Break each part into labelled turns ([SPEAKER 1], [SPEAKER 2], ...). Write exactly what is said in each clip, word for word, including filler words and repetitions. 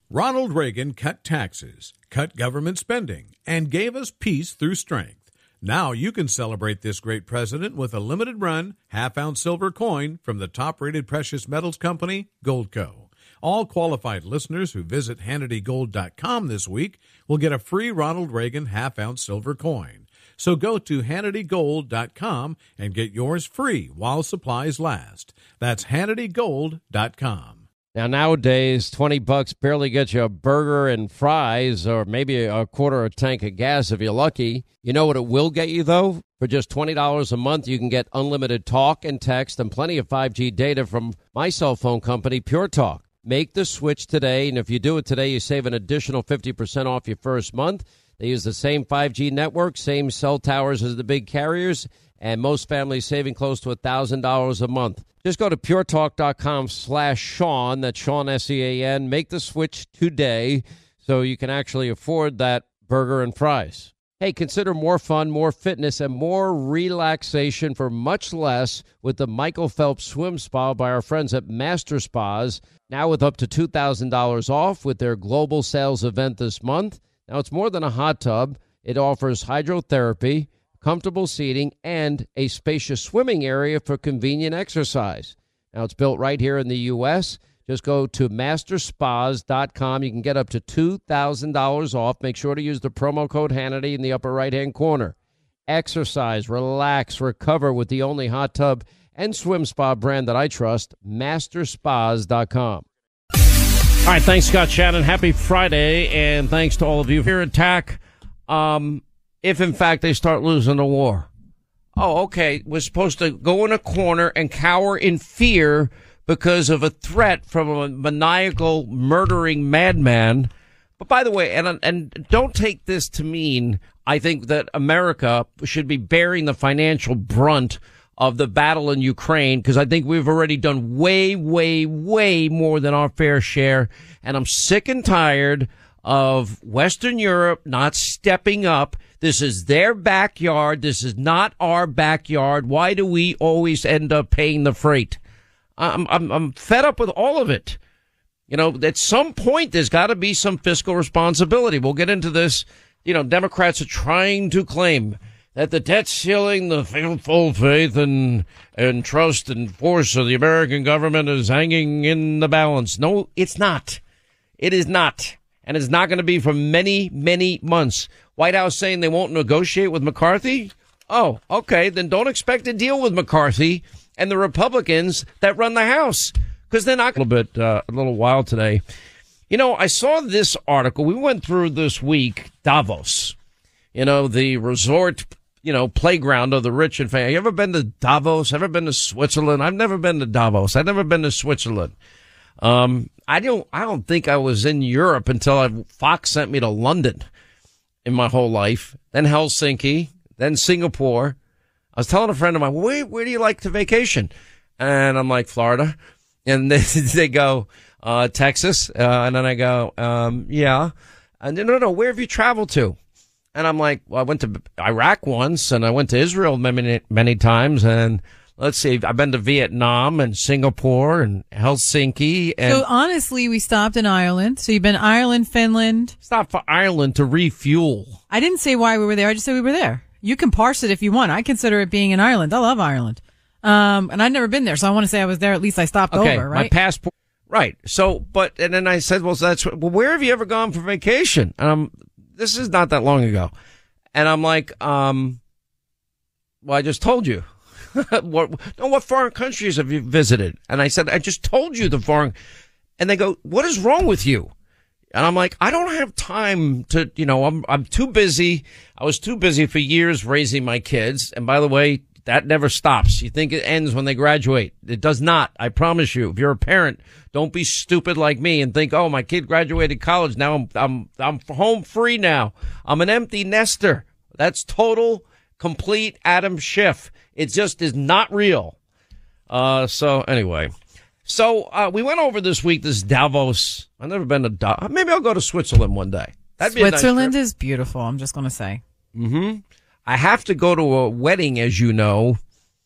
[SPEAKER 1] Ronald Reagan cut taxes, cut government spending, and gave us peace through strength. Now you can celebrate this great president with a limited run, half-ounce silver coin from the top-rated precious metals company, Goldco. All qualified listeners who visit Hannity Gold dot com this week will get a free Ronald Reagan half-ounce silver coin. So go to Hannity Gold dot com and get yours free while supplies last. That's Hannity Gold dot com.
[SPEAKER 2] Now, nowadays, twenty bucks barely gets you a burger and fries or maybe a quarter of a tank of gas if you're lucky. You know what it will get you, though? For just twenty dollars a month, you can get unlimited talk and text and plenty of five G data from my cell phone company, Pure Talk. Make the switch today, and if you do it today, you save an additional fifty percent off your first month. They use the same five G network, same cell towers as the big carriers, and most families saving close to one thousand dollars a month. Just go to puretalk.com slash Sean, that's Sean, S E A N. Make the switch today so you can actually afford that burger and fries. Hey, consider more fun, more fitness, and more relaxation for much less with the Michael Phelps Swim Spa by our friends at Master Spas, now with up to two thousand dollars off with their global sales event this month. Now, it's more than a hot tub. It offers hydrotherapy, comfortable seating, and a spacious swimming area for convenient exercise. Now, it's built right here in the U S Just go to master spas dot com. You can get up to two thousand dollars off. Make sure to use the promo code Hannity in the upper right-hand corner. Exercise, relax, recover with the only hot tub and swim spa brand that I trust, master spas dot com. All right, thanks, Scott Shannon. Happy Friday, and thanks to all of you here at T A C. Um... If, in fact, they start losing the war. Oh, okay. We're supposed to go in a corner and cower in fear because of a threat from a maniacal, murdering madman. But by the way, and and don't take this to mean I think that America should be bearing the financial brunt of the battle in Ukraine, because I think we've already done way, way, way more than our fair share. And I'm sick and tired of Western Europe not stepping up. This is their backyard. This is not our backyard. Why do we always end up paying the freight? I'm, I'm, I'm fed up with all of it. You know, at some point, there's got to be some fiscal responsibility. We'll get into this. You know, Democrats are trying to claim that the debt ceiling, the full faith and, and trust and force of the American government is hanging in the balance. No, it's not. It is not. And it's not going to be for many, many months. White House saying they won't negotiate with McCarthy? Oh, okay. Then don't expect to deal with McCarthy and the Republicans that run the House, because they're not going to. A little bit, uh, a little while today. You know, I saw this article. We went through this week, Davos, you know, the resort, you know, playground of the rich and famous. You ever been to Davos? Ever been to Switzerland? I've never been to Davos. I've never been to Switzerland. Um, I don't, I don't think I was in Europe until I, Fox sent me to London in my whole life, then Helsinki, then Singapore. I was telling a friend of mine, where, where do you like to vacation? And I'm like, Florida. And they, they go, uh, Texas. Uh, and then I go, um, yeah. And then, no, no, where have you traveled to? And I'm like, well, I went to Iraq once, and I went to Israel many, many times, and let's see, I've been to Vietnam and Singapore and Helsinki. And
[SPEAKER 3] so honestly, we stopped in Ireland. So you've been Ireland, Finland.
[SPEAKER 2] Stopped for Ireland to refuel.
[SPEAKER 3] I didn't say why we were there. I just said we were there. You can parse it if you want. I consider it being in Ireland. I love Ireland. Um, and I've never been there, so I want to say I was there. At least I stopped
[SPEAKER 2] okay,
[SPEAKER 3] over, right?
[SPEAKER 2] My passport. Right. So, but, and then I said, well, so that's, well, where have you ever gone for vacation? And I'm, this is not that long ago. And I'm like, um, well, I just told you. what, no, what foreign countries have you visited? And I said, I just told you the foreign, and they go, what is wrong with you? And I'm like, I don't have time to, you know, I'm, I'm too busy. I was too busy for years raising my kids. And by the way, that never stops. You think it ends when they graduate. It does not. I promise you. If you're a parent, don't be stupid like me and think, oh, my kid graduated college. Now I'm, I'm, I'm home free now. I'm an empty nester. That's total, complete Adam Schiff. It just is not real. Uh, so anyway, so, uh, we went over this week, this Davos. I've never been to Davos. Maybe I'll go to Switzerland one day. That'd be
[SPEAKER 3] Switzerland
[SPEAKER 2] a nice
[SPEAKER 3] is beautiful. I'm just going to say.
[SPEAKER 2] Mm-hmm. I have to go to a wedding, as you know.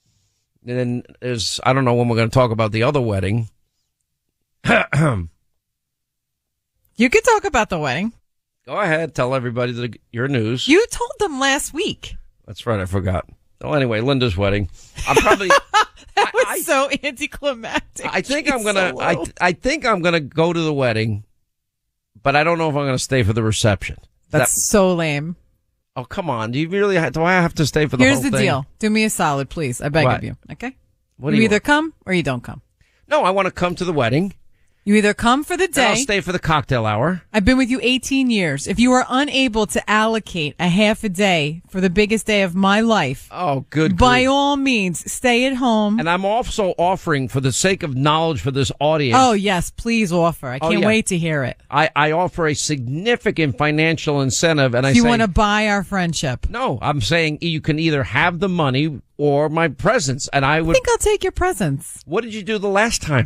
[SPEAKER 2] And then there's, I don't know when we're going to talk about the other wedding.
[SPEAKER 3] Yeah, You could talk about the wedding.
[SPEAKER 2] Go ahead. Tell everybody the, your news.
[SPEAKER 3] You told them last week.
[SPEAKER 2] That's right. I forgot. Well, anyway, Linda's wedding. I'm probably.
[SPEAKER 3] That was
[SPEAKER 2] I,
[SPEAKER 3] so anticlimactic.
[SPEAKER 2] I think
[SPEAKER 3] She's
[SPEAKER 2] I'm gonna.
[SPEAKER 3] so
[SPEAKER 2] I
[SPEAKER 3] low.
[SPEAKER 2] I think I'm gonna go to the wedding, but I don't know if I'm gonna stay for the reception.
[SPEAKER 3] That's
[SPEAKER 2] That-
[SPEAKER 3] so lame.
[SPEAKER 2] Oh, come on. Do you really have, do I have to stay for the
[SPEAKER 3] Here's
[SPEAKER 2] whole
[SPEAKER 3] the
[SPEAKER 2] thing?
[SPEAKER 3] deal. Do me a solid, please. I beg
[SPEAKER 2] What?
[SPEAKER 3] of you. Okay?
[SPEAKER 2] What do
[SPEAKER 3] you
[SPEAKER 2] you
[SPEAKER 3] either
[SPEAKER 2] want?
[SPEAKER 3] come or you don't come.
[SPEAKER 2] No, I want to come to the wedding.
[SPEAKER 3] You either come for the
[SPEAKER 2] Then I'll
[SPEAKER 3] day.
[SPEAKER 2] stay for the cocktail hour.
[SPEAKER 3] I've been with you eighteen years. If you are unable to allocate a half a day for the biggest day of my life,
[SPEAKER 2] Oh, good
[SPEAKER 3] by
[SPEAKER 2] grief.
[SPEAKER 3] all means, stay at home.
[SPEAKER 2] And I'm also offering, for the sake of knowledge for this audience,
[SPEAKER 3] Oh, yes, please offer. I
[SPEAKER 2] Oh,
[SPEAKER 3] can't
[SPEAKER 2] yeah.
[SPEAKER 3] wait to hear it.
[SPEAKER 2] I, I offer a significant financial incentive. And I
[SPEAKER 3] If you
[SPEAKER 2] say,
[SPEAKER 3] want to buy our friendship.
[SPEAKER 2] no, I'm saying you can either have the money or my presence. And I
[SPEAKER 3] I
[SPEAKER 2] would,
[SPEAKER 3] think I'll take your presents.
[SPEAKER 2] what did you do the last time?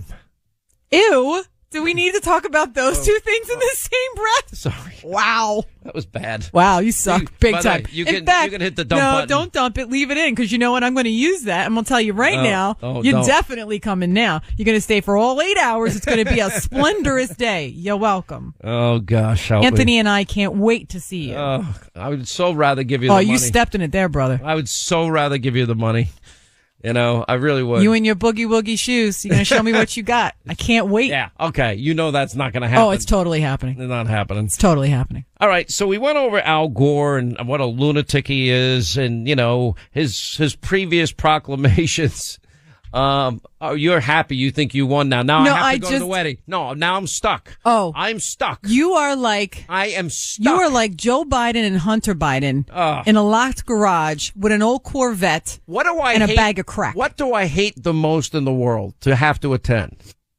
[SPEAKER 3] Ew. Do we need to talk about those
[SPEAKER 2] Oh.
[SPEAKER 3] two things in the same breath?
[SPEAKER 2] Sorry.
[SPEAKER 3] Wow.
[SPEAKER 2] That was bad.
[SPEAKER 3] Wow, you suck
[SPEAKER 2] You-
[SPEAKER 3] big
[SPEAKER 2] by the way,
[SPEAKER 3] time.
[SPEAKER 2] you
[SPEAKER 3] In
[SPEAKER 2] can-
[SPEAKER 3] fact,
[SPEAKER 2] you can hit the dump
[SPEAKER 3] no,
[SPEAKER 2] button.
[SPEAKER 3] don't dump it. Leave it in because you know what? I'm going to use that. I'm going to tell you right
[SPEAKER 2] Oh,
[SPEAKER 3] now.
[SPEAKER 2] oh,
[SPEAKER 3] you're
[SPEAKER 2] don't.
[SPEAKER 3] definitely coming now. You're going to stay for all eight hours. It's going to be a splendorous day. You're welcome.
[SPEAKER 2] Oh, gosh. help me.
[SPEAKER 3] Anthony and I can't wait to see you.
[SPEAKER 2] Oh, I would so rather give you
[SPEAKER 3] oh,
[SPEAKER 2] the
[SPEAKER 3] you
[SPEAKER 2] money.
[SPEAKER 3] stepped in it there, brother.
[SPEAKER 2] I would so rather give you the money. You know, I really would.
[SPEAKER 3] You and your boogie woogie shoes. You're going to show me what you got. I can't wait.
[SPEAKER 2] Yeah. Okay. You know that's not going to happen.
[SPEAKER 3] Oh, it's totally happening.
[SPEAKER 2] It's not happening.
[SPEAKER 3] It's totally happening.
[SPEAKER 2] All right. So we went over Al Gore and what a lunatic he is, and you know his his previous proclamations. Um, oh, you're happy. You think you won now. Now
[SPEAKER 3] No,
[SPEAKER 2] I have to
[SPEAKER 3] I
[SPEAKER 2] go to the
[SPEAKER 3] just-
[SPEAKER 2] wedding. No, now I'm stuck.
[SPEAKER 3] Oh.
[SPEAKER 2] I'm stuck.
[SPEAKER 3] You are like
[SPEAKER 2] I am stuck.
[SPEAKER 3] You are like Joe Biden and Hunter Biden
[SPEAKER 2] Ugh.
[SPEAKER 3] in a locked garage with an old Corvette.
[SPEAKER 2] What do I
[SPEAKER 3] and a
[SPEAKER 2] hate-
[SPEAKER 3] bag of crack.
[SPEAKER 2] What do I hate the most in the world to have to attend?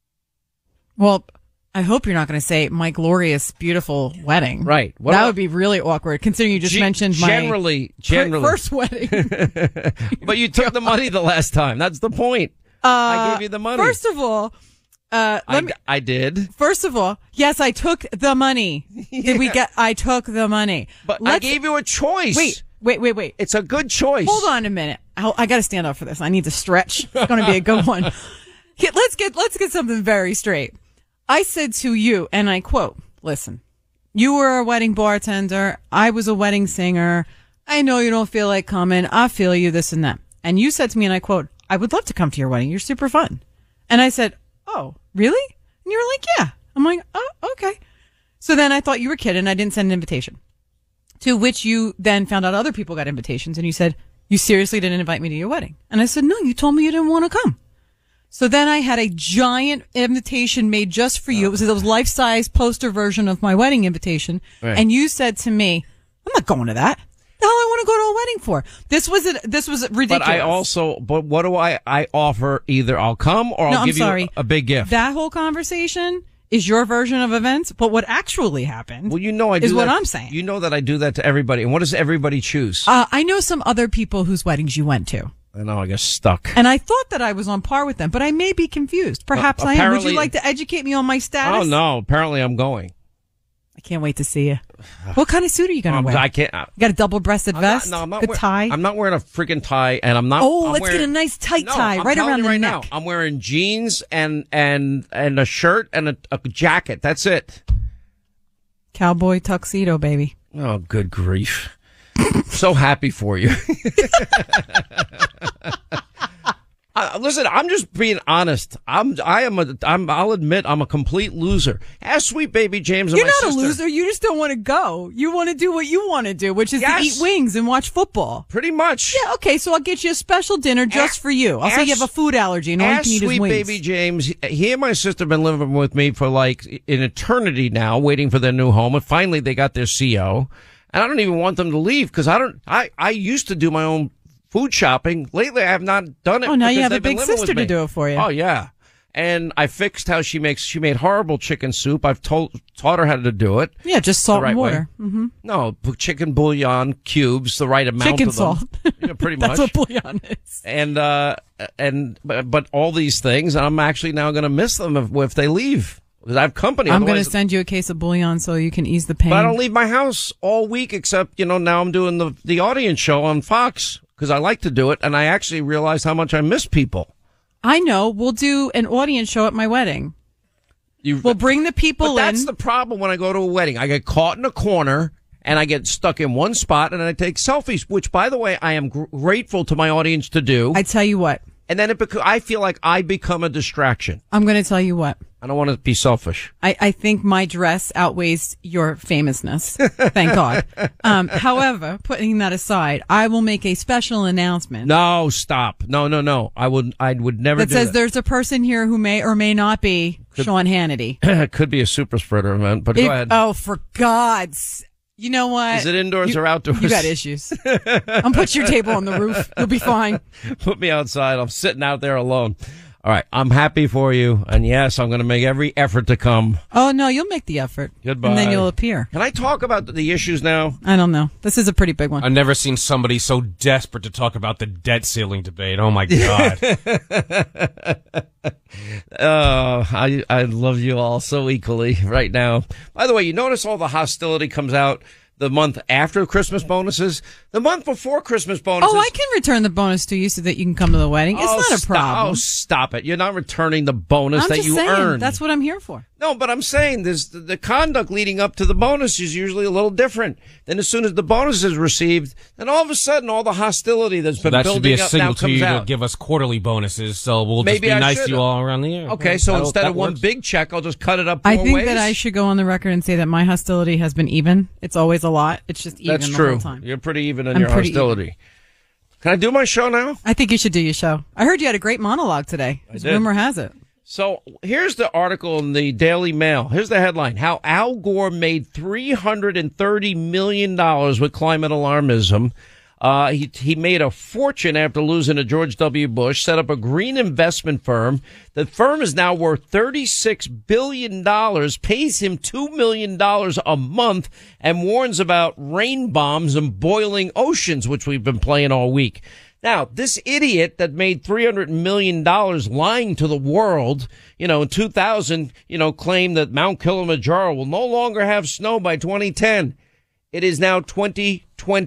[SPEAKER 3] Well, I hope you're not going to say my glorious, beautiful wedding.
[SPEAKER 2] Right. What
[SPEAKER 3] that
[SPEAKER 2] about-
[SPEAKER 3] would be really awkward, considering you just
[SPEAKER 2] Ge-
[SPEAKER 3] mentioned my
[SPEAKER 2] generally,
[SPEAKER 3] fir-
[SPEAKER 2] generally.
[SPEAKER 3] first wedding.
[SPEAKER 2] But you took the money the last time. That's the point. I gave you the money.
[SPEAKER 3] First of all, uh, let
[SPEAKER 2] I,
[SPEAKER 3] me.
[SPEAKER 2] I did.
[SPEAKER 3] First of all, yes, I took the money. Did we get? I took the money.
[SPEAKER 2] But I
[SPEAKER 3] Let's-
[SPEAKER 2] gave you a choice.
[SPEAKER 3] Wait, wait, wait, wait.
[SPEAKER 2] It's a good choice.
[SPEAKER 3] Hold on a minute. I, I got to stand up for this. I need to stretch. It's going to be a good one. Get- Let's get let's get something very straight. I said to you, and I quote, "Listen, you were a wedding bartender. I was a wedding singer. I know you don't feel like coming. I feel you, this and that." And you said to me, and I quote, "I would love to come to your wedding. You're super fun." And I said, "Oh, really?" And you were like, "Yeah." I'm like, "Oh, okay." So then I thought you were kidding. I didn't send an invitation. To which you then found out other people got invitations, and you said, "You seriously didn't invite me to your wedding?" And I said, "No, you told me you didn't want to come." So then I had a giant invitation made just for you. It was a life-size poster version of my wedding invitation.
[SPEAKER 2] Right.
[SPEAKER 3] And you said to me, "I'm not going to that. The hell I want to go to a wedding for?" This was a, this was ridiculous.
[SPEAKER 2] But I also, but what do I, I offer? Either I'll come or I'll
[SPEAKER 3] No, I'm
[SPEAKER 2] give
[SPEAKER 3] sorry.
[SPEAKER 2] you a, a big gift.
[SPEAKER 3] That whole conversation is your version of events, but what actually happened
[SPEAKER 2] well, you know I do
[SPEAKER 3] is what
[SPEAKER 2] that-
[SPEAKER 3] I'm saying.
[SPEAKER 2] You know that I do that to everybody. And what does everybody choose?
[SPEAKER 3] Uh, I know some other people whose weddings you went to.
[SPEAKER 2] I know, I get stuck.
[SPEAKER 3] And I thought that I was on par with them, but I may be confused. Perhaps I am. Would
[SPEAKER 2] apparently-
[SPEAKER 3] you like to educate me on my status?
[SPEAKER 2] Oh, no. Apparently I'm going.
[SPEAKER 3] I can't wait to see you. What kind of suit are you going to
[SPEAKER 2] Um,
[SPEAKER 3] wear?
[SPEAKER 2] I can't. I,
[SPEAKER 3] You got a double-breasted
[SPEAKER 2] I'm not-
[SPEAKER 3] vest?
[SPEAKER 2] no, I'm not
[SPEAKER 3] Good
[SPEAKER 2] wear-
[SPEAKER 3] tie?
[SPEAKER 2] I'm not wearing a freaking tie, and I'm not.
[SPEAKER 3] Oh,
[SPEAKER 2] I'm
[SPEAKER 3] let's
[SPEAKER 2] wearing-
[SPEAKER 3] get a nice tight
[SPEAKER 2] No,
[SPEAKER 3] tie
[SPEAKER 2] I'm
[SPEAKER 3] right
[SPEAKER 2] telling
[SPEAKER 3] around
[SPEAKER 2] you
[SPEAKER 3] the
[SPEAKER 2] right
[SPEAKER 3] neck.
[SPEAKER 2] now. I'm wearing jeans and and and a shirt and a, a jacket. That's it.
[SPEAKER 3] Cowboy tuxedo, baby.
[SPEAKER 2] Oh, good grief! So happy for you. Uh, listen, I'm just being honest. I'm, I am a, I'm, I'll admit I'm a complete loser. Ask sweet baby James and
[SPEAKER 3] You're
[SPEAKER 2] my
[SPEAKER 3] not
[SPEAKER 2] sister.
[SPEAKER 3] a loser. You just don't want to go. You want to do what you want to do, which is
[SPEAKER 2] Yes.
[SPEAKER 3] to eat wings and watch football.
[SPEAKER 2] Pretty much.
[SPEAKER 3] Yeah, okay, so I'll get you a special dinner just
[SPEAKER 2] Ask-
[SPEAKER 3] for you. I'll say you
[SPEAKER 2] ask-
[SPEAKER 3] have a food allergy and all you
[SPEAKER 2] Ask
[SPEAKER 3] can eat is
[SPEAKER 2] sweet
[SPEAKER 3] wings.
[SPEAKER 2] baby James. He and my sister have been living with me for like an eternity now, waiting for their new home. And finally they got their C O. And I don't even want them to leave because I don't, I, I used to do my own food shopping. Lately, I have not done it.
[SPEAKER 3] Oh, now you
[SPEAKER 2] because
[SPEAKER 3] have a
[SPEAKER 2] they've been
[SPEAKER 3] big
[SPEAKER 2] living with
[SPEAKER 3] sister to
[SPEAKER 2] me.
[SPEAKER 3] do it for you.
[SPEAKER 2] Oh, yeah. And I fixed how she makes, she made horrible chicken soup. I've told, taught her how to do it.
[SPEAKER 3] Yeah, just salt
[SPEAKER 2] right
[SPEAKER 3] and
[SPEAKER 2] way.
[SPEAKER 3] water. Mm-hmm.
[SPEAKER 2] No, put chicken bouillon cubes, the right amount
[SPEAKER 3] Chicken
[SPEAKER 2] of them.
[SPEAKER 3] salt.
[SPEAKER 2] Yeah, pretty
[SPEAKER 3] That's
[SPEAKER 2] much.
[SPEAKER 3] what bouillon is.
[SPEAKER 2] And, uh, and, but, but all these things, I'm actually now going to miss them if, if they leave. Because I have company.
[SPEAKER 3] I'm going to
[SPEAKER 2] otherwise-
[SPEAKER 3] send you a case of bouillon so you can ease the pain.
[SPEAKER 2] But I don't leave my house all week except, you know, now I'm doing the, the audience show on Fox because I like to do it. And I actually realize how much I miss people.
[SPEAKER 3] I know. We'll do an audience show at my wedding.
[SPEAKER 2] You,
[SPEAKER 3] We'll bring the people
[SPEAKER 2] but
[SPEAKER 3] in.
[SPEAKER 2] That's the problem when I go to a wedding. I get caught in a corner and I get stuck in one spot and I take selfies, which, by the way, I am gr- grateful to my audience to do.
[SPEAKER 3] I tell you what.
[SPEAKER 2] And then it bec- I feel like I become a distraction.
[SPEAKER 3] I'm going to tell you what.
[SPEAKER 2] I don't want to be selfish.
[SPEAKER 3] I, I think my dress outweighs your famousness. Thank God. Um, however, putting that aside, I will make a special announcement.
[SPEAKER 2] No, stop. No, no, no. I would, I would never
[SPEAKER 3] that
[SPEAKER 2] do
[SPEAKER 3] says
[SPEAKER 2] that.
[SPEAKER 3] there's a person here who may or may not be Sean Hannity.
[SPEAKER 2] It could be a super spreader event, but
[SPEAKER 3] If-
[SPEAKER 2] go ahead.
[SPEAKER 3] Oh, for God's. You know what?
[SPEAKER 2] Is it indoors
[SPEAKER 3] you,
[SPEAKER 2] or outdoors?
[SPEAKER 3] You got issues. I'm put your table on the roof. You'll be fine.
[SPEAKER 2] Put me outside. I'm sitting out there alone. All right. I'm happy for you. And yes, I'm going to make every effort to come.
[SPEAKER 3] Oh, no, you'll make the effort.
[SPEAKER 2] Goodbye.
[SPEAKER 3] And then you'll appear.
[SPEAKER 2] Can I talk about the issues now?
[SPEAKER 3] I don't know. This is a pretty big one.
[SPEAKER 4] I've never seen somebody so desperate to talk about the debt ceiling debate. Oh, my God.
[SPEAKER 2] Uh, I I love you all so equally right now. By the way, you notice all the hostility comes out the month after Christmas bonuses, the month before Christmas bonuses.
[SPEAKER 3] Oh, I can return the bonus to you so that you can come to the wedding. It's
[SPEAKER 2] Oh,
[SPEAKER 3] not a
[SPEAKER 2] stop-
[SPEAKER 3] problem.
[SPEAKER 2] Oh, stop it. You're not returning the bonus
[SPEAKER 3] I'm
[SPEAKER 2] that
[SPEAKER 3] just
[SPEAKER 2] you
[SPEAKER 3] saying,
[SPEAKER 2] earned.
[SPEAKER 3] that's what I'm here for.
[SPEAKER 2] No, but I'm saying this, the, the conduct leading up to the bonus is usually a little different. Then as soon as the bonus is received, then all of a sudden all the hostility that's been
[SPEAKER 4] That should
[SPEAKER 2] building
[SPEAKER 4] be a
[SPEAKER 2] up now
[SPEAKER 4] signal to
[SPEAKER 2] comes
[SPEAKER 4] you
[SPEAKER 2] out.
[SPEAKER 4] to give us quarterly bonuses, so we'll just
[SPEAKER 2] Maybe
[SPEAKER 4] be
[SPEAKER 2] I
[SPEAKER 4] nice to
[SPEAKER 2] should
[SPEAKER 4] you
[SPEAKER 2] have.
[SPEAKER 4] all around the year.
[SPEAKER 2] Okay, so
[SPEAKER 4] That'll-
[SPEAKER 2] instead
[SPEAKER 4] that
[SPEAKER 2] of one
[SPEAKER 4] works.
[SPEAKER 2] big check, I'll just cut it up
[SPEAKER 3] I
[SPEAKER 2] four
[SPEAKER 3] think
[SPEAKER 2] ways.
[SPEAKER 3] that I should go on the record and say that my hostility has been even. It's always a lot. It's just even
[SPEAKER 2] That's
[SPEAKER 3] the
[SPEAKER 2] true.
[SPEAKER 3] whole time.
[SPEAKER 2] You're pretty even in
[SPEAKER 3] I'm
[SPEAKER 2] your
[SPEAKER 3] pretty
[SPEAKER 2] hostility. Can I do my show now?
[SPEAKER 3] I think you should do your show. I heard you had a great monologue today.
[SPEAKER 2] I
[SPEAKER 3] As
[SPEAKER 2] did.
[SPEAKER 3] rumor has it.
[SPEAKER 2] So here's the article in the Daily Mail. Here's the headline: How Al Gore made three hundred thirty million dollars with climate alarmism. Uh, he, he made a fortune after losing to George W. Bush, set up a green investment firm. The firm is now worth thirty-six billion dollars, pays him two million dollars a month, and warns about rain bombs and boiling oceans, which we've been playing all week. Now, this idiot that made three hundred million dollars lying to the world, you know, in two thousand, you know, claimed that Mount Kilimanjaro will no longer have snow by twenty ten. It is now twenty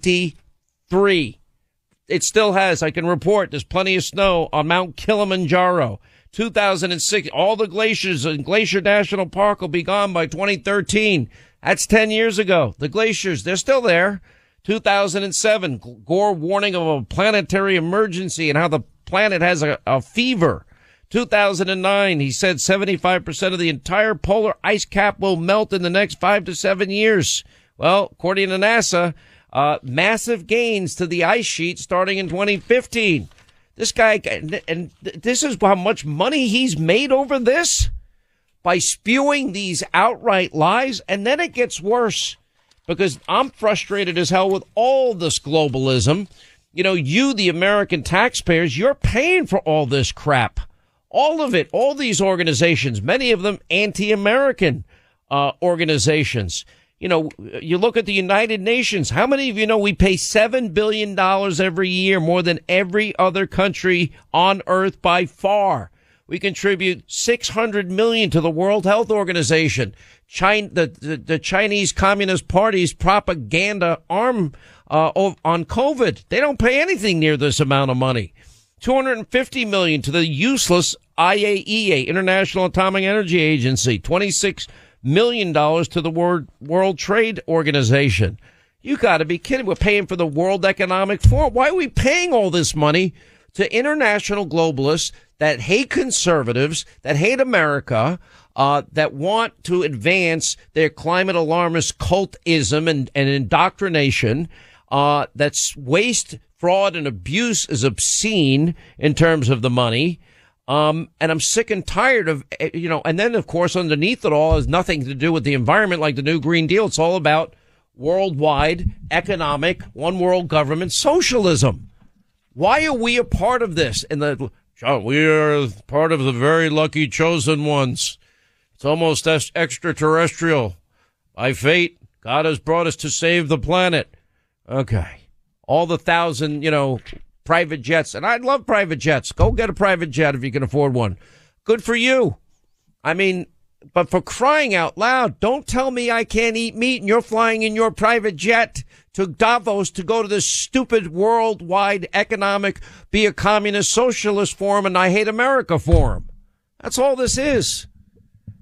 [SPEAKER 2] twenty-three. It still has, I can report, there's plenty of snow on Mount Kilimanjaro. two thousand six, all the glaciers in Glacier National Park will be gone by twenty thirteen. That's ten years ago. The glaciers, they're still there. two thousand seven, Gore warning of a planetary emergency and how the planet has a, a fever. two thousand nine, he said seventy-five percent of the entire polar ice cap will melt in the next five to seven years. Well, according to NASA, uh, massive gains to the ice sheet starting in twenty fifteen. This guy, and this is how much money he's made over this by spewing these outright lies. And then it gets worse, because I'm frustrated as hell with all this globalism. You know, you, the American taxpayers, you're paying for all this crap. All of it. All these organizations, many of them anti-American uh, organizations. You know, you look at the United Nations. How many of you know we pay seven billion dollars every year, more than every other country on earth by far? We contribute six hundred million dollars to the World Health Organization. China, the, the, the Chinese Communist Party's propaganda arm uh, on COVID. They don't pay anything near this amount of money. two hundred fifty million dollars to the useless I A E A, International Atomic Energy Agency. twenty-six million dollars to the World, World Trade Organization. You got to be kidding. We're paying for the World Economic Forum. Why are we paying all this money to international globalists that hate conservatives, that hate America, uh, that want to advance their climate alarmist cultism and, and indoctrination? Uh, that's waste, fraud, and abuse is obscene in terms of the money. Um, and I'm sick and tired of, you know, and then, of course, underneath it all has nothing to do with the environment like the new Green Deal. It's all about worldwide economic, one world government socialism. Why are we a part of this? And the, we are part of the very lucky chosen ones. It's almost extraterrestrial. By fate, God has brought us to save the planet. Okay. All the thousand, you know, private jets. And I'd love private jets. Go get a private jet if you can afford one. Good for you. I mean, but for crying out loud, don't tell me I can't eat meat and you're flying in your private jet to Davos to go to this stupid worldwide economic, be a communist socialist forum and I hate America forum. That's all this is.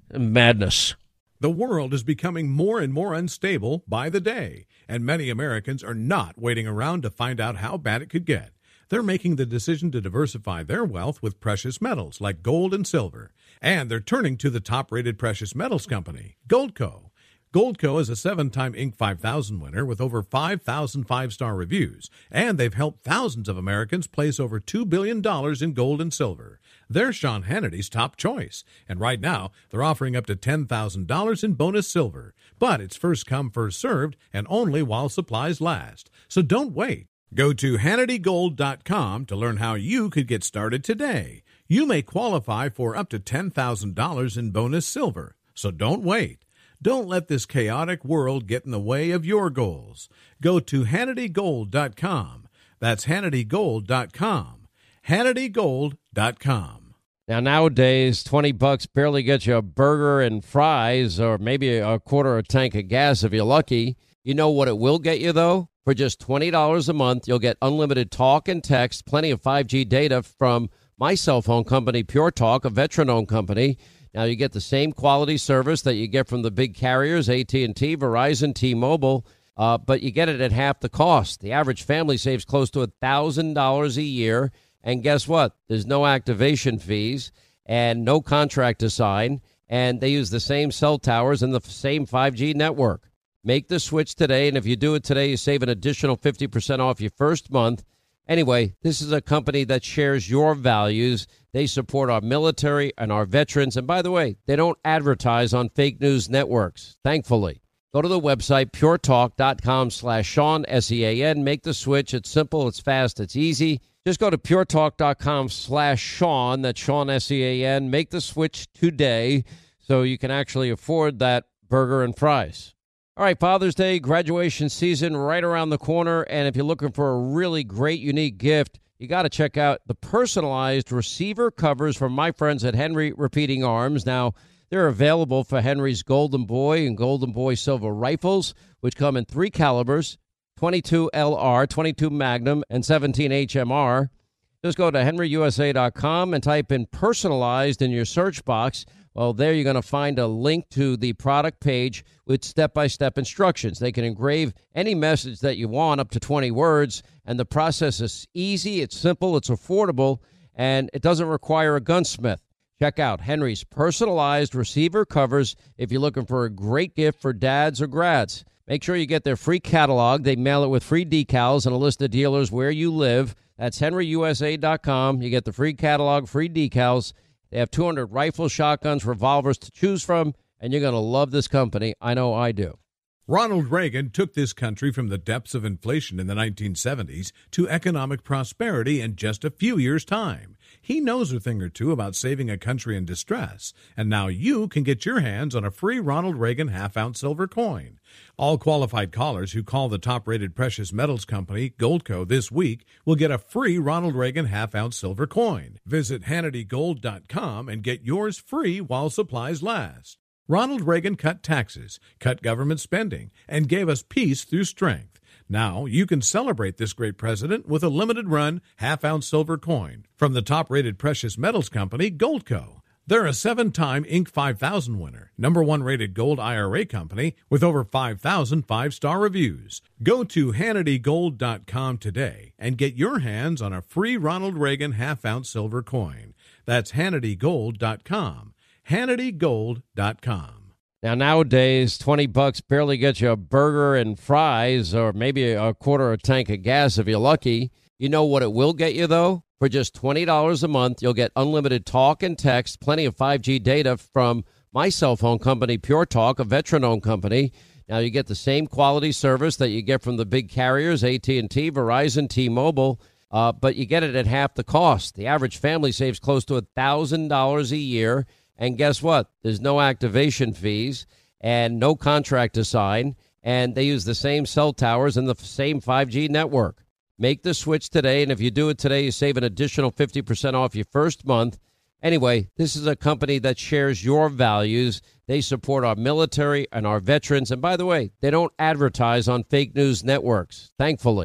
[SPEAKER 2] Madness.
[SPEAKER 1] The world is becoming more and more unstable by the day, and many Americans are not waiting around to find out how bad it could get. They're making the decision to diversify their wealth with precious metals like gold and silver, and they're turning to the top-rated precious metals company, Goldco. Goldco is a seven-time Inc five thousand winner with over five thousand five-star reviews, and they've helped thousands of Americans place over two billion dollars in gold and silver. They're Sean Hannity's top choice, and right now they're offering up to ten thousand dollars in bonus silver. But it's first come, first served, and only while supplies last. So don't wait. Go to Hannity Gold dot com to learn how you could get started today. You may qualify for up to ten thousand dollars in bonus silver, so don't wait. Don't let this chaotic world get in the way of your goals. Go to Hannity Gold dot com. That's Hannity Gold dot com. Hannity Gold dot com.
[SPEAKER 2] Now, nowadays, twenty bucks barely gets you a burger and fries or maybe a quarter of a tank of gas if you're lucky. You know what it will get you, though? For just twenty dollars a month, you'll get unlimited talk and text, plenty of five G data from my cell phone company, Pure Talk, a veteran-owned company. Now, you get the same quality service that you get from the big carriers, A T and T, Verizon, T-Mobile, uh, but you get it at half the cost. The average family saves close to one thousand dollars a year. And guess what? There's no activation fees and no contract to sign, and they use the same cell towers and the same five G network. Make the switch today, and if you do it today, you save an additional fifty percent off your first month. Anyway, this is a company that shares your values. They support our military and our veterans. And by the way, they don't advertise on fake news networks, thankfully. Go to the website, pure talk dot com slash Sean, S E A N. Make the switch. It's simple, it's fast, it's easy. Just go to pure talk dot com slash Sean, that's Sean, S E A N. Make the switch today so you can actually afford that burger and fries. All right, Father's Day, graduation season right around the corner, and if you're looking for a really great, unique gift, you got to check out the personalized receiver covers from my friends at Henry Repeating Arms. Now, they're available for Henry's Golden Boy and Golden Boy Silver rifles, which come in three calibers, twenty-two L R, twenty-two Magnum, and seventeen H M R. Just go to henry u s a dot com and type in personalized in your search box. Well, there you're going to find a link to the product page with step-by-step instructions. They can engrave any message that you want, up to twenty words, and the process is easy, it's simple, it's affordable, and it doesn't require a gunsmith. Check out Henry's personalized receiver covers if you're looking for a great gift for dads or grads. Make sure you get their free catalog. They mail it with free decals and a list of dealers where you live. That's henry u s a dot com. You get the free catalog, free decals. They have two hundred rifles, shotguns, revolvers to choose from, and you're going to love this company. I know I do.
[SPEAKER 1] Ronald Reagan took this country from the depths of inflation in the nineteen seventies to economic prosperity in just a few years' time. He knows a thing or two about saving a country in distress, and now you can get your hands on a free Ronald Reagan half-ounce silver coin. All qualified callers who call the top-rated precious metals company, Goldco, this week will get a free Ronald Reagan half-ounce silver coin. Visit Hannity Gold dot com and get yours free while supplies last. Ronald Reagan cut taxes, cut government spending, and gave us peace through strength. Now you can celebrate this great president with a limited-run half-ounce silver coin from the top-rated precious metals company, Goldco. They're a seven-time Inc five thousand winner, number one rated gold I R A company with over five thousand five-star reviews. Go to Hannity Gold dot com today and get your hands on a free Ronald Reagan half-ounce silver coin. That's Hannity Gold dot com. Hannity Gold dot com.
[SPEAKER 2] Now, nowadays, twenty bucks barely gets you a burger and fries or maybe a quarter of a tank of gas if you're lucky. You know what it will get you, though? For just twenty dollars a month, you'll get unlimited talk and text, plenty of five G data from my cell phone company, Pure Talk, a veteran-owned company. Now, you get the same quality service that you get from the big carriers, A T and T, Verizon, T-Mobile, uh, but you get it at half the cost. The average family saves close to one thousand dollars a year. And guess what? There's no activation fees and no contract to sign, and they use the same cell towers and the same five G network. Make the switch today, and if you do it today, you save an additional fifty percent off your first month. Anyway, this is a company that shares your values. They support our military and our veterans. And by the way, they don't advertise on fake news networks, thankfully.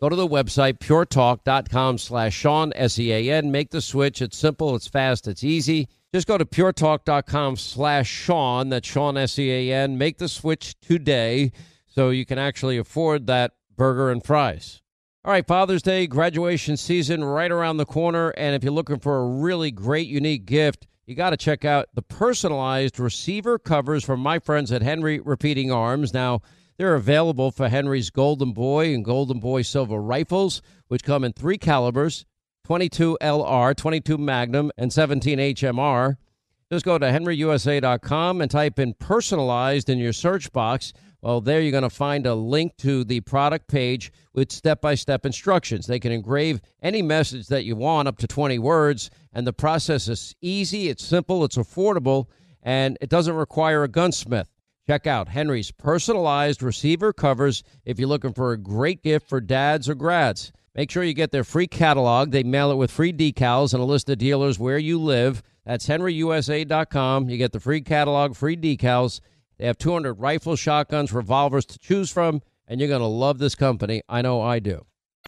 [SPEAKER 2] Go to the website, puretalk.com slash Sean, S E A N. Make the switch. It's simple, it's fast, it's easy. Just go to puretalk.com slash Sean. That's Sean, S E A N. Make the switch today so you can actually afford that burger and fries. All right, Father's Day, graduation season right around the corner. And if you're looking for a really great, unique gift, you got to check out the personalized receiver covers from my friends at Henry Repeating Arms. Now, they're available for Henry's Golden Boy and Golden Boy Silver rifles, which come in three calibers, twenty-two L R, twenty-two Magnum, and seventeen H M R. Just go to henry u s a dot com and type in personalized in your search box. Well, there you're going to find a link to the product page with step-by-step instructions. They can engrave any message that you want, up to twenty words, and the process is easy, it's simple, it's affordable, and it doesn't require a gunsmith. Check out Henry's personalized receiver covers if you're looking for a great gift for dads or grads. Make sure you get their free catalog. They mail it with free decals and a list of dealers where you live. That's henry u s a dot com. You get the free catalog, free decals. They have two hundred rifles, shotguns, revolvers to choose from, and you're going to love this company. I know I do.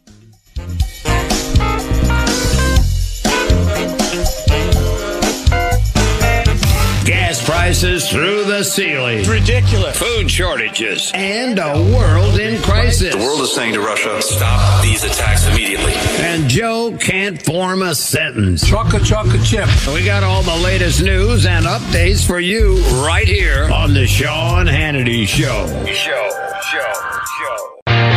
[SPEAKER 5] Gas prices through the ceiling.
[SPEAKER 6] It's ridiculous.
[SPEAKER 5] Food shortages. And a world in crisis.
[SPEAKER 6] The world is saying to Russia, stop these attacks immediately.
[SPEAKER 5] And Joe can't form a sentence.
[SPEAKER 6] Chocolate, chocolate chip.
[SPEAKER 5] We got all the latest news and updates for you right here on the Sean Hannity Show.
[SPEAKER 6] Show, show, show.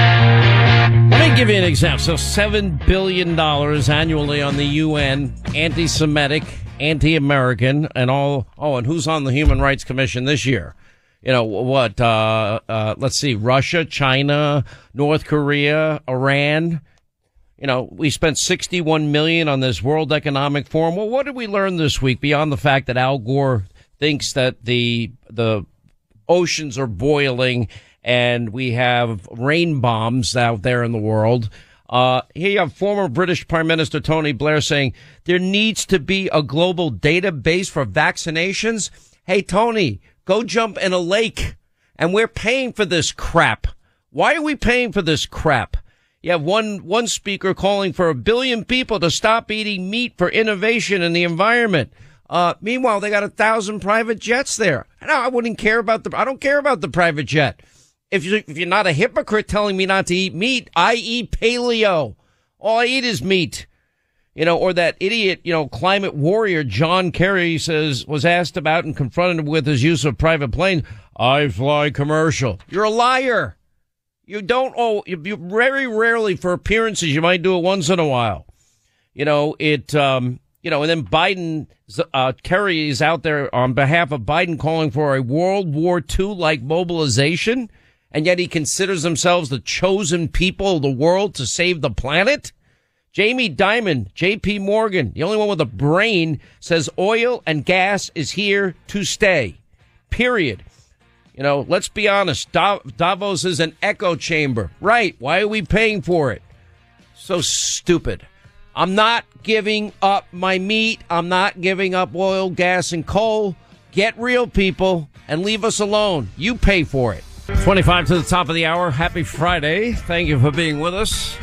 [SPEAKER 2] Let me give you an example. So seven billion dollars annually on the U N, anti-Semitic, anti-American, and all. Oh, and who's on the Human Rights Commission this year? You know, what, uh, uh, let's see, Russia, China, North Korea, Iran. You know, we spent sixty-one million dollars on this World Economic Forum. Well, what did we learn this week beyond the fact that Al Gore thinks that the, the oceans are boiling and we have rain bombs out there in the world? Uh, here you have former British Prime Minister Tony Blair saying there needs to be a global database for vaccinations. Hey, Tony, go jump in a lake, and we're paying for this crap. Why are we paying for this crap? You have one, one speaker calling for a billion people to stop eating meat for innovation in the environment. Uh, meanwhile, they got a thousand private jets there. No, I wouldn't care about the, I don't care about the private jet. If you if you're not a hypocrite telling me not to eat meat, I eat paleo. All I eat is meat. You know, or that idiot, you know, climate warrior John Kerry says was asked about and confronted with his use of private plane. I fly commercial. You're a liar. You don't. Oh, you, you very rarely for appearances. You might do it once in a while. You know it. Um. You know, and then Biden, uh, Kerry is out there on behalf of Biden calling for a World War Two like mobilization. And yet he considers themselves the chosen people of the world to save the planet. Jamie Dimon, J P Morgan, the only one with a brain, says oil and gas is here to stay. Period. You know, let's be honest. Davos is an echo chamber. Right. Why are we paying for it? So stupid. I'm not giving up my meat. I'm not giving up oil, gas, and coal. Get real, people, and leave us alone. You pay for it. twenty-five to the top of the hour. Happy Friday. Thank you for being with us.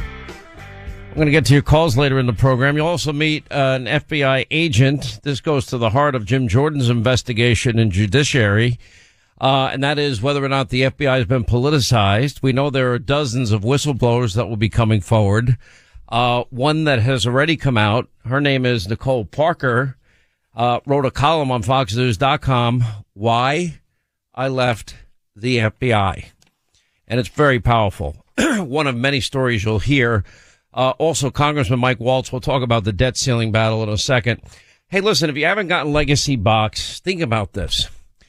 [SPEAKER 2] I'm going to get to your calls later in the program. You'll also meet uh, an F B I agent. This goes to the heart of Jim Jordan's investigation in judiciary, uh, and that is whether or not the F B I has been politicized. We know there are dozens of whistleblowers that will be coming forward. Uh, one that has already come out, her name is Nicole Parker, uh, wrote a column on fox news dot com, Why I Left the F B I. And it's very powerful. One of many stories you'll hear. Uh, also, Congressman Mike Waltz will talk about the debt ceiling battle in a second. Hey, listen, if you haven't gotten Legacy Box, think about this.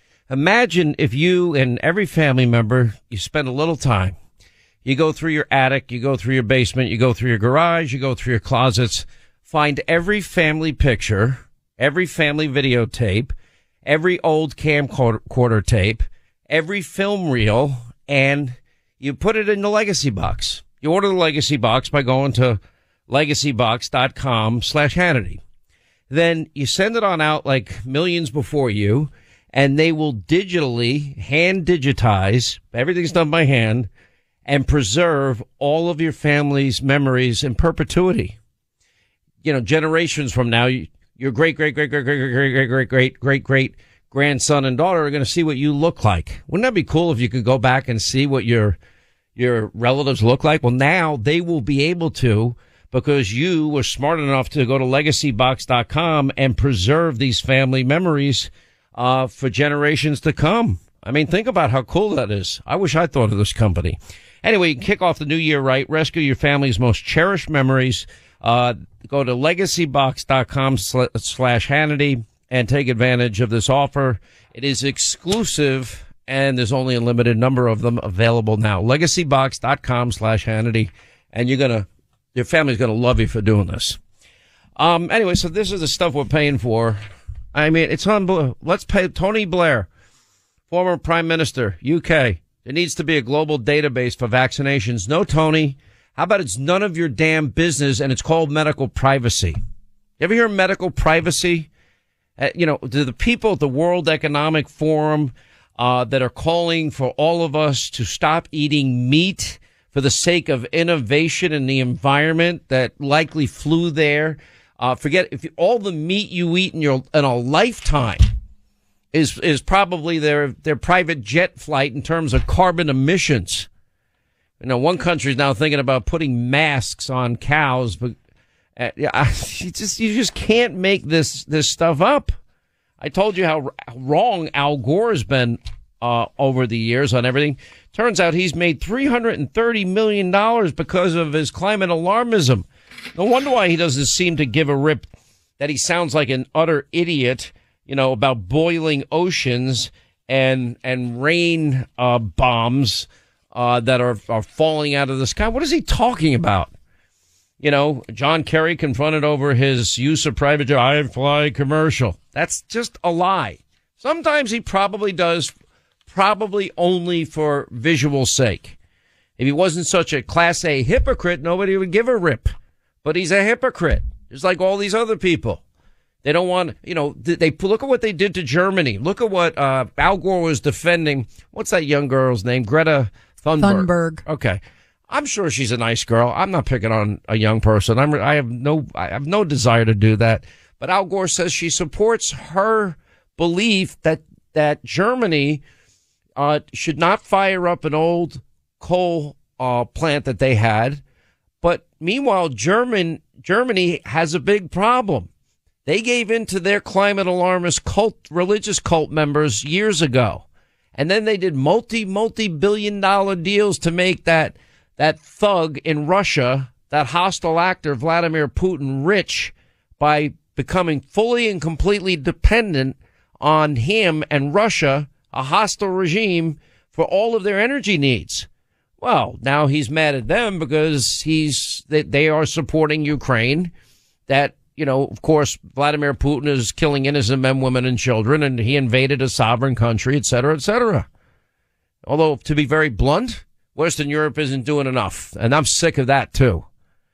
[SPEAKER 2] Imagine if you and every family member, you spend a little time. You go through your attic, you go through your basement, you go through your garage, you go through your closets, find every family picture, every family videotape, every old camcorder tape, every film reel, and you put it in the Legacy Box. You order the Legacy Box by going to legacybox.com slash Hannity. Then you send it on out like millions before you, and they will digitally hand digitize. Everything's done by hand. and preserve all of your family's memories in perpetuity. You know, generations from now, your great, great, great, great, great, great, great, great, great, great, great grandson and daughter are going to see what you look like. Wouldn't that be cool if you could go back and see what your your relatives look like? Well, now they will be able to, because you were smart enough to go to legacy box dot com and preserve these family memories uh for generations to come. I mean, think about how cool that is. I wish I thought of this company. Anyway, kick off the new year right. Rescue your family's most cherished memories. Uh, go to legacy box dot com slash Hannity and take advantage of this offer. It is exclusive, and there's only a limited number of them available now. legacy box dot com slash Hannity, and you're gonna, your family's gonna love you for doing this. Um, anyway, so this is the stuff we're paying for. I mean, it's unbelievable. Let's pay Tony Blair, former Prime Minister, U K. There needs to be a global database for vaccinations. No, Tony. How about it's none of your damn business, and it's called medical privacy? You ever hear of medical privacy? Uh, you know, to the people at the World Economic Forum uh, that are calling for all of us to stop eating meat for the sake of innovation in the environment that likely flew there. Uh, forget if you, all the meat you eat in your in a lifetime is is probably their their private jet flight in terms of carbon emissions. You know, one country is now thinking about putting masks on cows, but uh, yeah, you just you just can't make this this stuff up. I told you how wrong Al Gore's been uh, over the years on everything. Turns out he's made three hundred thirty million dollars because of his climate alarmism. No wonder why he doesn't seem to give a rip that he sounds like an utter idiot, you know, about boiling oceans and and rain uh, bombs uh, that are, are falling out of the sky. What is he talking about? You know, John Kerry confronted over his use of private jet. I fly commercial. That's just a lie. Sometimes he probably does, probably only for visual sake. If he wasn't such a Class A hypocrite, nobody would give a rip. But he's a hypocrite, just like all these other people. They don't want, you know, they look at what they did to Germany. Look at what uh, Al Gore was defending. What's that young girl's name? Greta Thunberg.
[SPEAKER 3] Thunberg.
[SPEAKER 2] Okay. I'm sure she's a nice girl. I'm not picking on a young person. I'm, I have no, I have no desire to do that. But Al Gore says she supports her belief that, that Germany, uh, should not fire up an old coal, uh, plant that they had. But meanwhile, German, Germany has a big problem. They gave in to their climate alarmist cult, religious cult members years ago. And then they did multi, multi-billion dollar deals to make that, that thug in Russia, that hostile actor, Vladimir Putin, rich by becoming fully and completely dependent on him and Russia, a hostile regime, for all of their energy needs. Well, now he's mad at them because he's, they, they are supporting Ukraine. That, you know, of course, Vladimir Putin is killing innocent men, women, and children, and he invaded a sovereign country, et cetera, et cetera. Although, to be very blunt, Western Europe isn't doing enough, and I'm sick of that, too.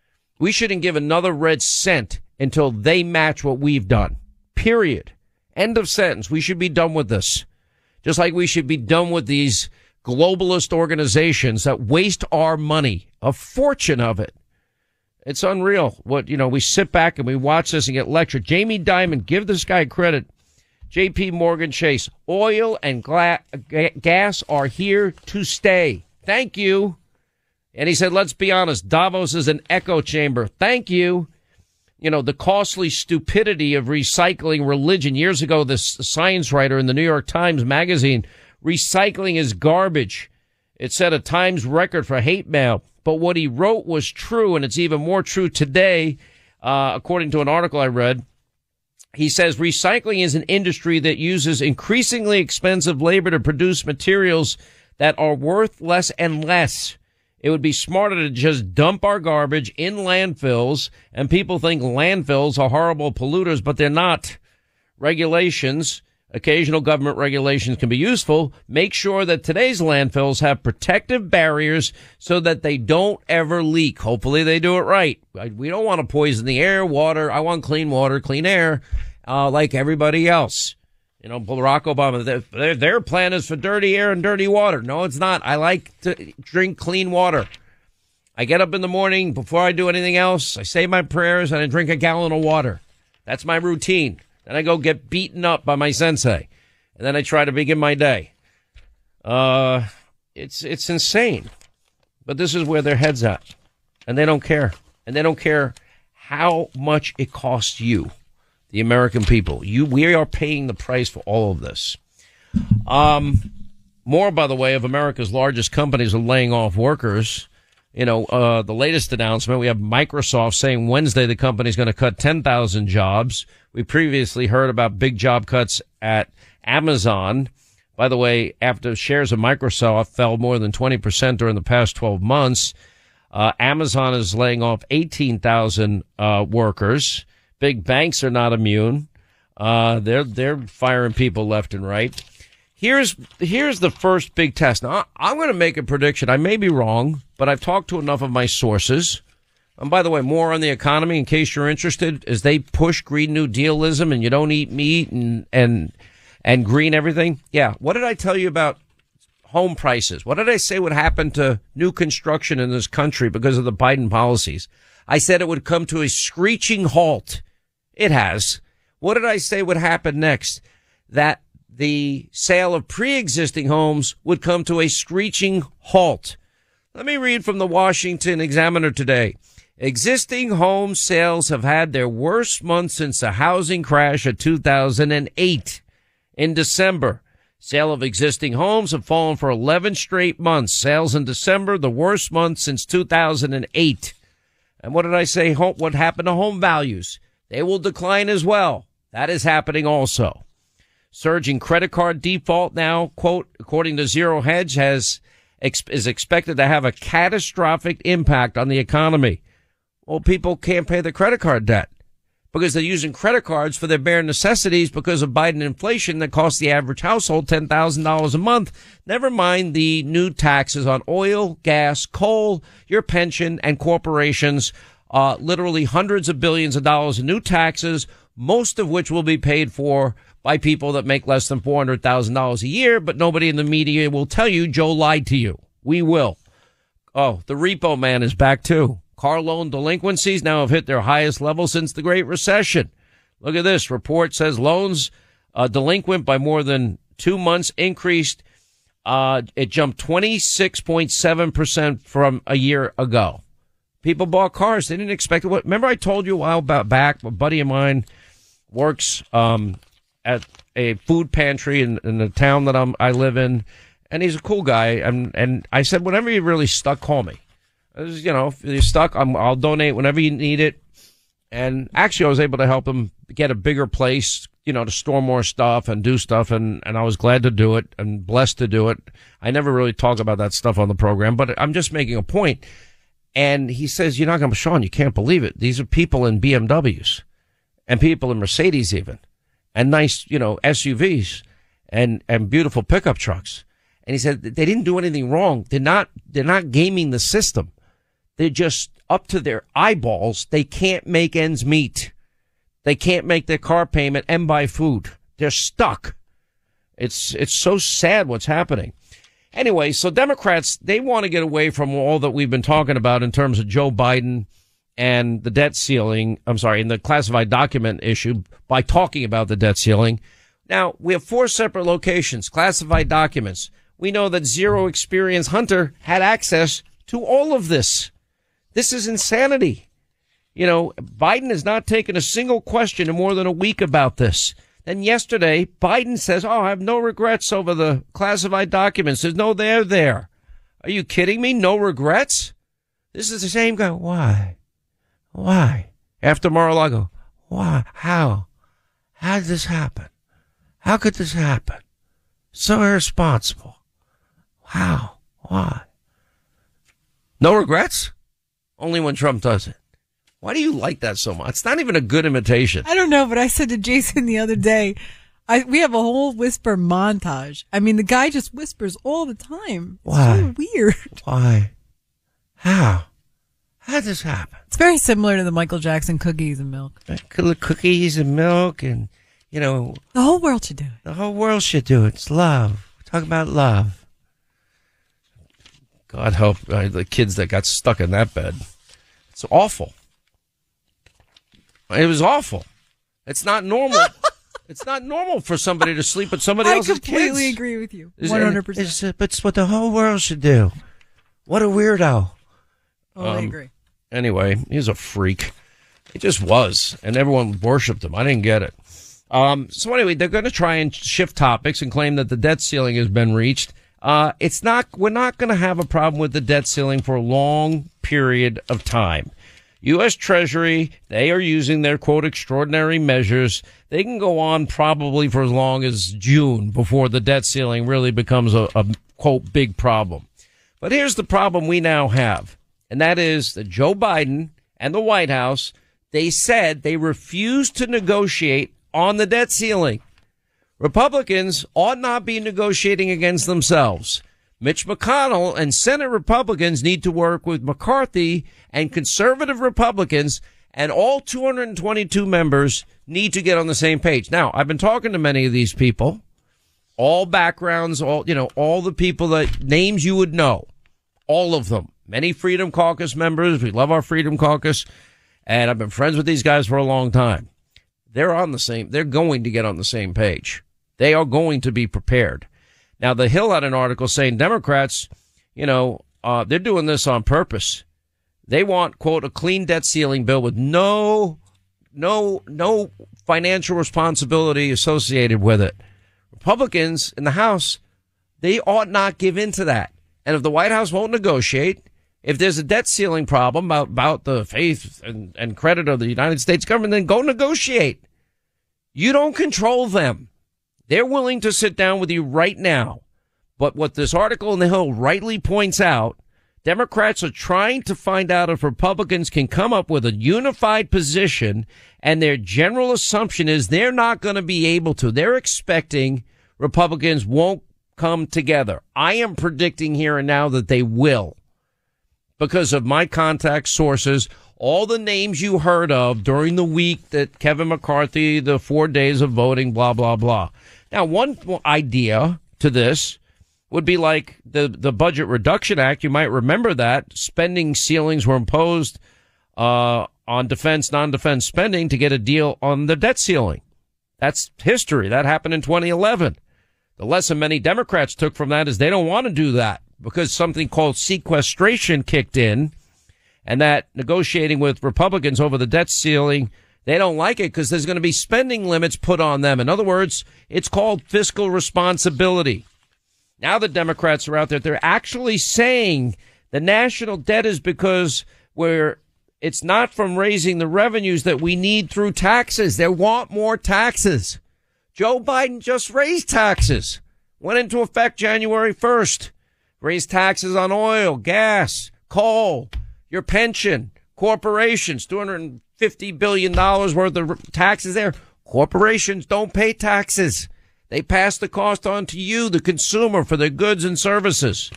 [SPEAKER 2] We shouldn't give another red cent until they match what we've done. Period. End of sentence. We should be done with this. Just like we should be done with these globalist organizations that waste our money, a fortune of it. It's unreal. What, you know, we sit back and we watch this and get lectured. Jamie Dimon, give this guy credit. J P Morgan Chase, oil and gla- ga- gas are here to stay. Thank you. And he said, let's be honest, Davos is an echo chamber. Thank you. You know, the costly stupidity of recycling religion. Years ago, this science writer in the New York Times Magazine, recycling is garbage. It set a Times record for hate mail. But what he wrote was true, and it's even more true today, uh, according to an article I read. He says recycling is an industry that uses increasingly expensive labor to produce materials that are worth less and less. It would be smarter to just dump our garbage in landfills, and people think landfills are horrible polluters, but they're not. Regulations, occasional government regulations can be useful. Make sure that today's landfills have protective barriers so that they don't ever leak. Hopefully they do it right. We don't want to poison the air, water. I want clean water, clean air, uh, like everybody else. You know, Barack Obama, their, their plan is for dirty air and dirty water. No, it's not. I like to drink clean water. I get up in the morning before I do anything else. I say my prayers and I drink a gallon of water. That's my routine. Then I go get beaten up by my sensei. And then I try to begin my day. Uh, it's, it's insane. But this is where their head's at. And they don't care. And they don't care how much it costs you, the American people. You, we are paying the price for all of this. Um, more, by the way, of America's largest companies are laying off workers. You know, uh, the latest announcement, we have Microsoft saying Wednesday the company's going to cut ten thousand jobs. We previously heard about big job cuts at Amazon. By the way, after shares of Microsoft fell more than twenty percent during the past twelve months, uh, Amazon is laying off eighteen thousand uh, workers. Big banks are not immune. Uh, they're, they're firing people left and right. Here's, here's the first big test. Now, I'm going to make a prediction. I may be wrong, but I've talked to enough of my sources. And by the way, more on the economy in case you're interested, as they push Green New Dealism and you don't eat meat and, and, and green everything. Yeah. What did I tell you about home prices? What did I say would happen to new construction in this country because of the Biden policies? I said it would come to a screeching halt. It has. What did I say would happen next? That the sale of pre-existing homes would come to a screeching halt. Let me read from the Washington Examiner today. Existing home sales have had their worst month since the housing crash of two thousand eight. In December, sale of existing homes have fallen for eleven straight months. Sales in December, the worst month since two thousand eight. And what did I say? What happened to home values? They will decline as well. That is happening also. Surging credit card default now, quote, according to Zero Hedge, has is expected to have a catastrophic impact on the economy. Well, people can't pay their credit card debt because they're using credit cards for their bare necessities because of Biden inflation that costs the average household ten thousand dollars a month. Never mind the new taxes on oil, gas, coal, your pension, and corporations. Uh, literally hundreds of billions of dollars in new taxes, most of which will be paid for by people that make less than four hundred thousand dollars a year, but nobody in the media will tell you Joe lied to you. We will. Oh, the repo man is back too. Car loan delinquencies now have hit their highest level since the Great Recession. Look at this. Report says loans uh, delinquent by more than two months increased. Uh, it jumped twenty-six point seven percent from a year ago. People bought cars. They didn't expect it. Remember I told you a while back, a buddy of mine works um at a food pantry in, in the town that I'm, I live in, and he's a cool guy. And, and I said, whenever you're really stuck, call me. I was, you know, if you're stuck, I'm, I'll donate whenever you need it. And actually, I was able to help him get a bigger place, you know, to store more stuff and do stuff. And, and I was glad to do it and blessed to do it. I never really talk about that stuff on the program, but I'm just making a point. And he says, you're not going to, Sean, you can't believe it. These are people in B M Ws and people in Mercedes even, and nice, you know, S U Vs and, and beautiful pickup trucks. And he said they didn't do anything wrong. They're not, they're not gaming the system. They're just up to their eyeballs. They can't make ends meet. They can't make their car payment and buy food. They're stuck. It's, it's so sad what's happening. Anyway, so Democrats, they want to get away from all that we've been talking about in terms of Joe Biden and the debt ceiling. I'm sorry, and the classified document issue by talking about the debt ceiling. Now, we have four separate locations, classified documents. We know that Zero Experience Hunter had access to all of this. This is insanity. You know, Biden has not taken a single question in more than a week about this. Then yesterday, Biden says, oh, I have no regrets over the classified documents. There's no there there. Are you kidding me? No regrets? This is the same guy. Why? Why? After Mar-a-Lago. Why? How? How did this happen? How could this happen? So irresponsible. How? Why? No regrets? Only when Trump does it. Why do you like that so much? It's not even a good imitation.
[SPEAKER 3] I don't know, but I said to Jason the other day, I, we have a whole whisper montage. I mean, the guy just whispers all the time. It's
[SPEAKER 2] Why?
[SPEAKER 3] so weird.
[SPEAKER 2] Why? How? How did this happen?
[SPEAKER 3] It's very similar to the Michael Jackson cookies and milk.
[SPEAKER 2] Cookies and milk and
[SPEAKER 7] you know,
[SPEAKER 3] The whole world should do it.
[SPEAKER 7] the whole world should do it. It's love. Talk about love. God help uh, the kids that got stuck in that bed. It's awful. It was awful. It's not normal. It's not normal for somebody to sleep with somebody
[SPEAKER 3] I
[SPEAKER 7] else's kids.
[SPEAKER 3] completely agree with you.
[SPEAKER 7] It's-
[SPEAKER 3] one hundred percent.
[SPEAKER 7] It's, uh, but it's what the whole world should do. What a weirdo.
[SPEAKER 3] Oh, I
[SPEAKER 7] um,
[SPEAKER 3] agree.
[SPEAKER 7] Anyway, he's a freak. He just was, and everyone worshipped him. I didn't get it. Um, so anyway, they're going to try and shift topics and claim that the debt ceiling has been reached. Uh, it's not. We're not going to have a problem with the debt ceiling for a long period of time. U S. Treasury, they are using their, quote, extraordinary measures. They can go on probably for as long as June before the debt ceiling really becomes a, a quote, big problem. But here's the problem we now have, and that is that Joe Biden and the White House, they said they refused to negotiate on the debt ceiling. Republicans ought not be negotiating against themselves. Mitch McConnell and Senate Republicans need to work with McCarthy and conservative Republicans, and all two hundred twenty-two members need to get on the same page. Now, I've been talking to many of these people, all backgrounds, all, you know, all the people that names you would know, all of them, many Freedom Caucus members. We love our Freedom Caucus, and I've been friends with these guys for a long time. They're on the same, they're going to get on the same page. They are going to be prepared. Now, the Hill had an article saying Democrats, you know, uh, they're doing this on purpose. They want, quote, a clean debt ceiling bill with no, no, no financial responsibility associated with it. Republicans in the House, they ought not give in to that. And if the White House won't negotiate, if there's a debt ceiling problem about, about the faith and, and credit of the United States government, then go negotiate. You don't control them. They're willing to sit down with you right now. But what this article in the Hill rightly points out, Democrats are trying to find out if Republicans can come up with a unified position, and their general assumption is they're not going to be able to. They're expecting Republicans won't come together. I am predicting here and now that they will, because of my contact sources, all the names you heard of during the week that Kevin McCarthy, the four days of voting, blah, blah, blah. Now, one idea to this would be like the, the Budget Reduction Act. You might remember that spending ceilings were imposed uh, on defense, non-defense spending to get a deal on the debt ceiling. That's history. That happened in twenty eleven. The lesson many Democrats took from that is they don't want to do that because something called sequestration kicked in, and that negotiating with Republicans over the debt ceiling, they don't like it because there's going to be spending limits put on them. In other words, it's called fiscal responsibility. Now the Democrats are out there. They're actually saying the national debt is because we're, it's not from raising the revenues that we need through taxes. They want more taxes. Joe Biden just raised taxes. Went into effect January first. Raised taxes on oil, gas, coal, your pension, corporations, two hundred fifty billion dollars worth of taxes there. Corporations don't pay taxes. They pass the cost on to you, the consumer, for their goods and services.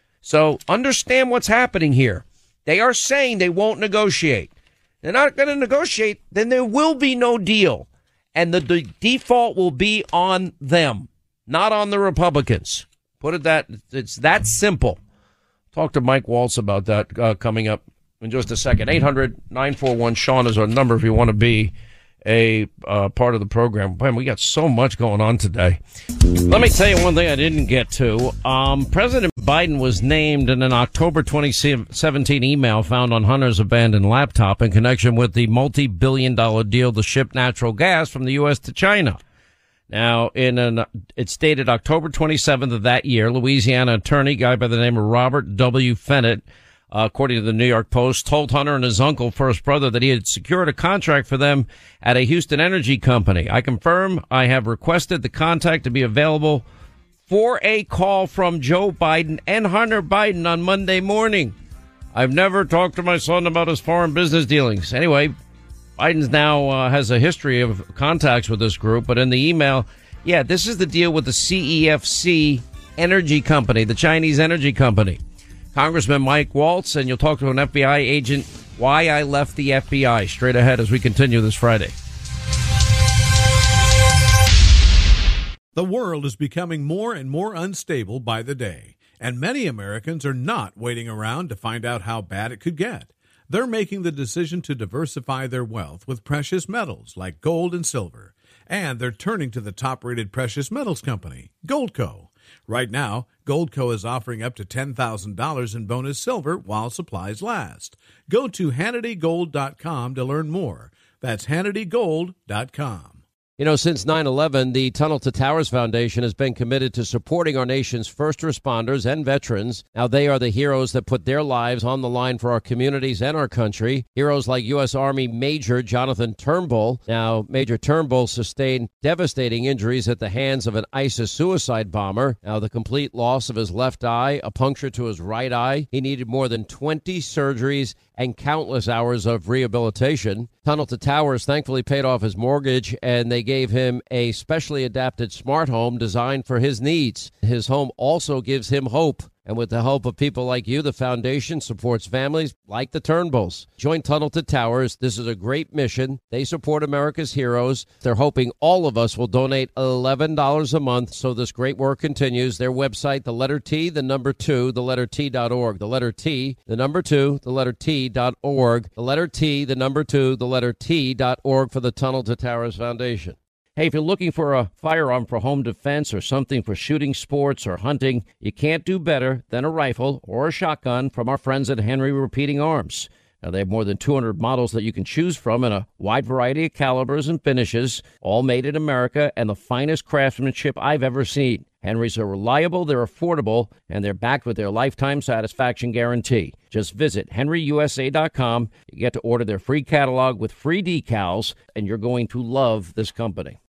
[SPEAKER 7] So understand what's happening here. They are saying they won't negotiate. They're not going to negotiate, then there will be no deal. And the, the default will be on them, not on the Republicans. Put it that, it's that simple. Talk to Mike Waltz about that uh, coming up in just a second. eight hundred nine four one Sean is our number if you want to be a uh, part of the program. Man, we got so much going on today. Let me tell you one thing I didn't get to. Um, President Biden was named in an October twenty seventeen email found on Hunter's abandoned laptop in connection with the multi-billion dollar deal to ship natural gas from the U S to China. Now, in an, it stated October twenty-seventh of that year, Louisiana attorney, guy by the name of Robert W. Fennett, Uh, according to the New York Post, told Hunter and his uncle, first brother, that he had secured a contract for them at a Houston energy company. I confirm I have requested the contact to be available for a call from Joe Biden and Hunter Biden on Monday morning. I've never talked to my son about his foreign business dealings. Anyway, Biden's now uh, has a history of contacts with this group, but in the email, yeah, this is the deal with the C E F C energy company, the Chinese energy company. Congressman Mike Waltz, and you'll talk to an F B I agent, why I left the F B I, straight ahead as we continue this Friday.
[SPEAKER 1] The world is becoming more and more unstable by the day, and many Americans are not waiting around to find out how bad it could get. They're making the decision to diversify their wealth with precious metals like gold and silver, and they're turning to the top-rated precious metals company, Goldco. Right now, Goldco is offering up to ten thousand dollars in bonus silver while supplies last. Go to Hannity Gold dot com to learn more. That's Hannity Gold dot com.
[SPEAKER 2] You know, since nine eleven, the Tunnel to Towers Foundation has been committed to supporting our nation's first responders and veterans. Now, they are the heroes that put their lives on the line for our communities and our country. Heroes like U S. Army Major Jonathan Turnbull. Now, Major Turnbull sustained devastating injuries at the hands of an ISIS suicide bomber. Now, the complete loss of his left eye, a puncture to his right eye. He needed more than twenty surgeries and countless hours of rehabilitation. Tunnel to Towers thankfully paid off his mortgage, and they gave him a specially adapted smart home designed for his needs. His home also gives him hope. And with the help of people like you, the foundation supports families like the Turnbulls. Join Tunnel to Towers. This is a great mission. They support America's heroes. They're hoping all of us will donate eleven dollars a month so this great work continues. Their website, the letter T, the number two, the letter T dot org. The letter T, the number two, the letter T dot org. The letter T, the number two, the letter T dot org for the Tunnel to Towers Foundation. Hey, if you're looking for a firearm for home defense or something for shooting sports or hunting, you can't do better than a rifle or a shotgun from our friends at Henry Repeating Arms. Now, they have more than two hundred models that you can choose from in a wide variety of calibers and finishes, all made in America and the finest craftsmanship I've ever seen. Henrys are reliable, they're affordable, and they're backed with their lifetime satisfaction guarantee. Just visit henry u s a dot com. You get to order their free catalog with free decals, and you're going to love this company.